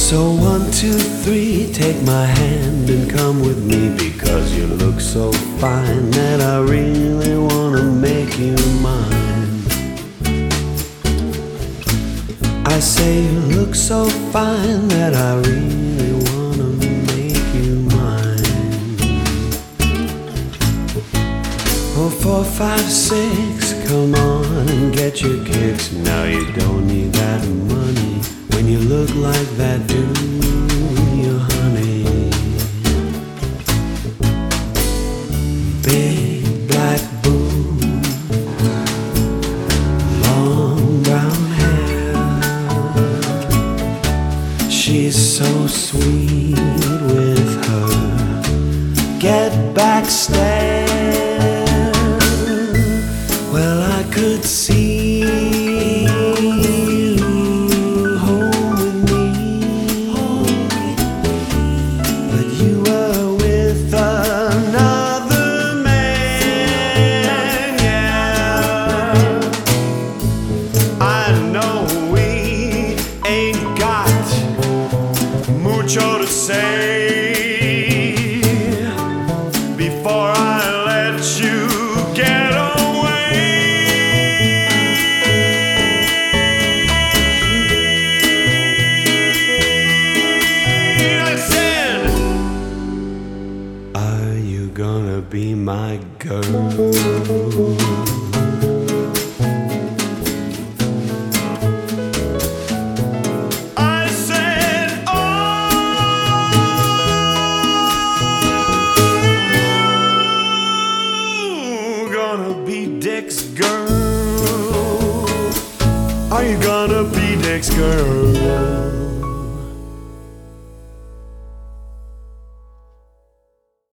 So 1, 2, 3, take my hand and come with me, because you look so fine that I really wanna make you mine. I say you look so fine that I really wanna make you mine. Oh, 4, 5, 6, come on and get your kicks. Now you don't need that money when you look like that, do you, honey? Big black boots, long brown hair. She's so sweet with her get back stare. Well, I could see to say before I let you get away. I said, are you gonna be my girl? Dick's girl? Are you gonna be Dick's girl?